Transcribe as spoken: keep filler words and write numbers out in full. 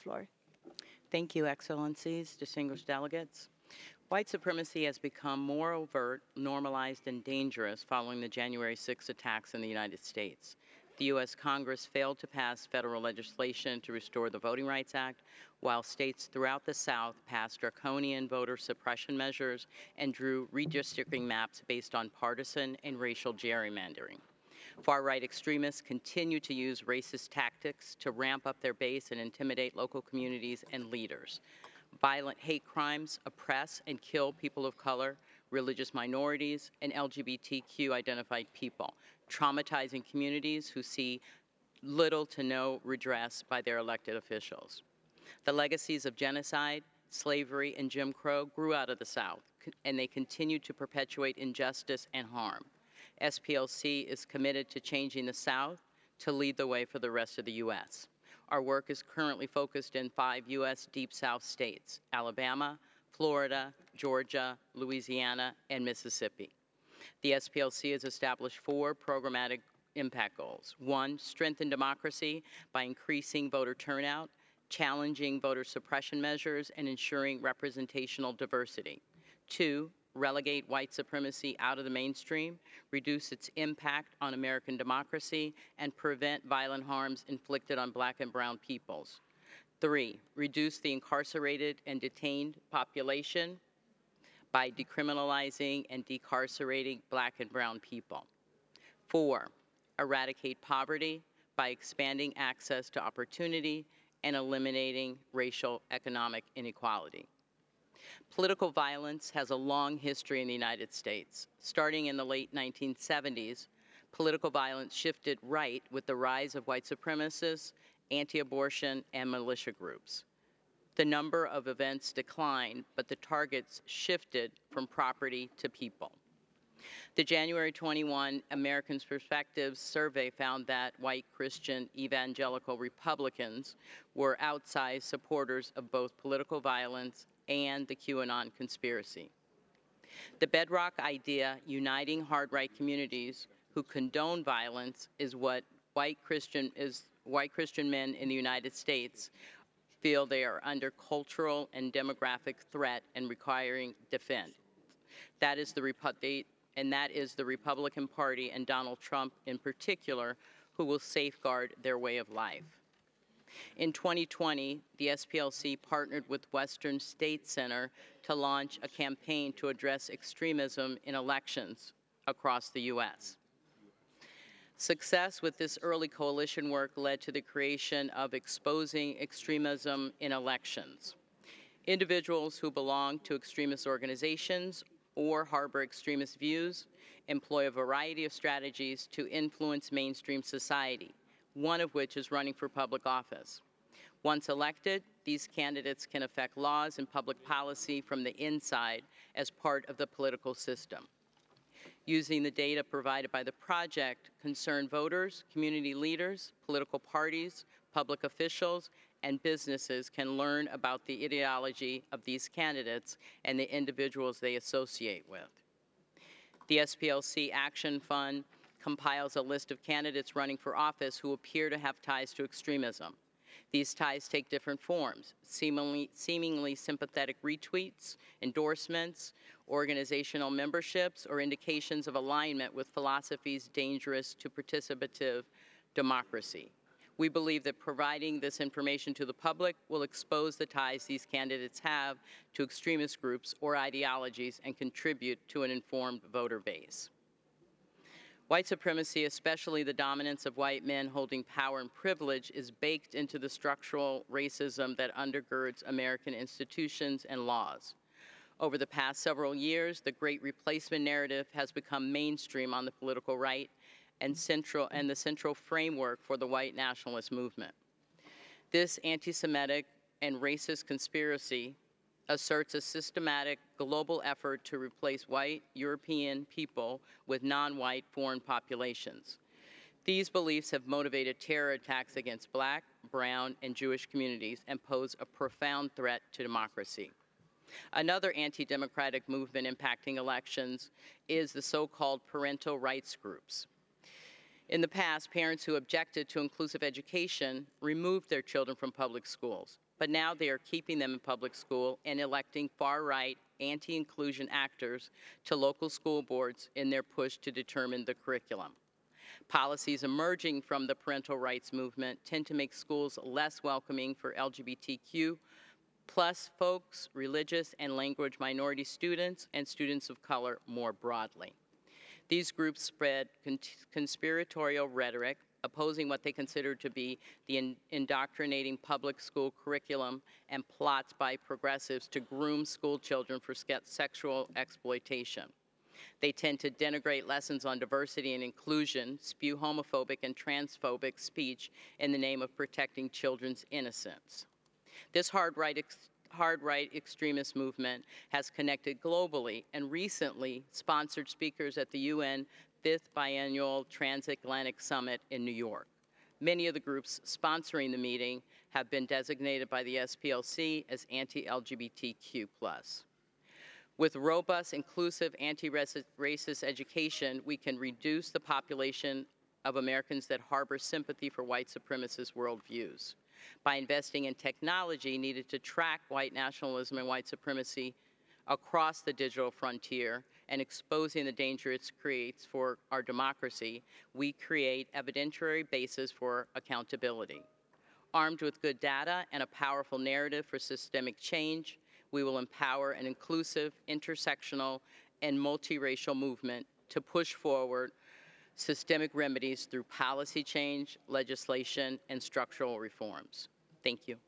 floor. Thank you, Excellencies, distinguished delegates. White supremacy has become more overt, normalized, and dangerous following the January sixth attacks in the United States. The U S. Congress failed to pass federal legislation to restore the Voting Rights Act, while states throughout the South passed draconian voter suppression measures and drew redistricting maps based on partisan and racial gerrymandering. Far-right extremists continue to use racist tactics to ramp up their base and intimidate local communities and leaders. Violent hate crimes oppress and kill people of color, religious minorities, and L G B T Q identified people, traumatizing communities who see little to no redress by their elected officials. The legacies of genocide, slavery, and Jim Crow grew out of the South, and they continue to perpetuate injustice and harm. S P L C is committed to changing the South to lead the way for the rest of the U S. Our work is currently focused in five U S Deep South states: Alabama, Florida, Georgia, Louisiana, and Mississippi. The S P L C has established four programmatic impact goals. One, strengthen democracy by increasing voter turnout, challenging voter suppression measures, and ensuring representational diversity. Two, relegate white supremacy out of the mainstream, reduce its impact on American democracy, and prevent violent harms inflicted on black and brown peoples. Three, reduce the incarcerated and detained population by decriminalizing and decarcerating black and brown people. Four, eradicate poverty by expanding access to opportunity and eliminating racial economic inequality. Political violence has a long history in the United States. Starting in the late nineteen seventies, political violence shifted right with the rise of white supremacists, anti-abortion, and militia groups. The number of events declined, but the targets shifted from property to people. The January twenty-first Americans' Perspectives survey found that white Christian evangelical Republicans were outsized supporters of both political violence and the QAnon conspiracy. The bedrock idea uniting hard-right communities who condone violence is what white Christian is white Christian men in the United States feel they are under cultural and demographic threat and requiring defense. That is the Repu- and that is the Republican Party and Donald Trump in particular, who will safeguard their way of life. In twenty twenty, the S P L C partnered with Western State Center to launch a campaign to address extremism in elections across the U S. Success with this early coalition work led to the creation of Exposing Extremism in Elections. Individuals who belong to extremist organizations or harbor extremist views employ a variety of strategies to influence mainstream society, one of which is running for public office. Once elected, these candidates can affect laws and public policy from the inside as part of the political system. Using the data provided by the project, concerned voters, community leaders, political parties, public officials, and businesses can learn about the ideology of these candidates and the individuals they associate with. The S P L C Action Fund compiles a list of candidates running for office who appear to have ties to extremism. These ties take different forms: seemingly, seemingly sympathetic retweets, endorsements, organizational memberships, or indications of alignment with philosophies dangerous to participative democracy. We believe that providing this information to the public will expose the ties these candidates have to extremist groups or ideologies and contribute to an informed voter base. White supremacy, especially the dominance of white men holding power and privilege, is baked into the structural racism that undergirds American institutions and laws. Over the past several years, the Great Replacement narrative has become mainstream on the political right and central and the central framework for the white nationalist movement. This anti-Semitic and racist conspiracy asserts a systematic global effort to replace white European people with non-white foreign populations. These beliefs have motivated terror attacks against black, brown, and Jewish communities and pose a profound threat to democracy. Another anti-democratic movement impacting elections is the so-called parental rights groups. In the past, parents who objected to inclusive education removed their children from public schools, but now they are keeping them in public school and electing far-right, anti-inclusion actors to local school boards in their push to determine the curriculum. Policies emerging from the parental rights movement tend to make schools less welcoming for L G B T Q plus folks, religious and language minority students, and students of color more broadly. These groups spread con conspiratorial rhetoric, opposing what they consider to be the in indoctrinating public school curriculum and plots by progressives to groom school children for sexual exploitation. They tend to denigrate lessons on diversity and inclusion, spew homophobic and transphobic speech in the name of protecting children's innocence. This hard right, ex hard right extremist movement has connected globally and recently sponsored speakers at the U N fifth Biennial Transatlantic Summit in New York. Many of the groups sponsoring the meeting have been designated by the S P L C as anti-L G B T Q plus. With robust, inclusive, anti-racist education, we can reduce the population of Americans that harbor sympathy for white supremacist worldviews. By investing in technology needed to track white nationalism and white supremacy across the digital frontier and exposing the danger it creates for our democracy, we create evidentiary basis for accountability. Armed with good data and a powerful narrative for systemic change, we will empower an inclusive, intersectional, and multiracial movement to push forward systemic remedies through policy change, legislation, and structural reforms. Thank you.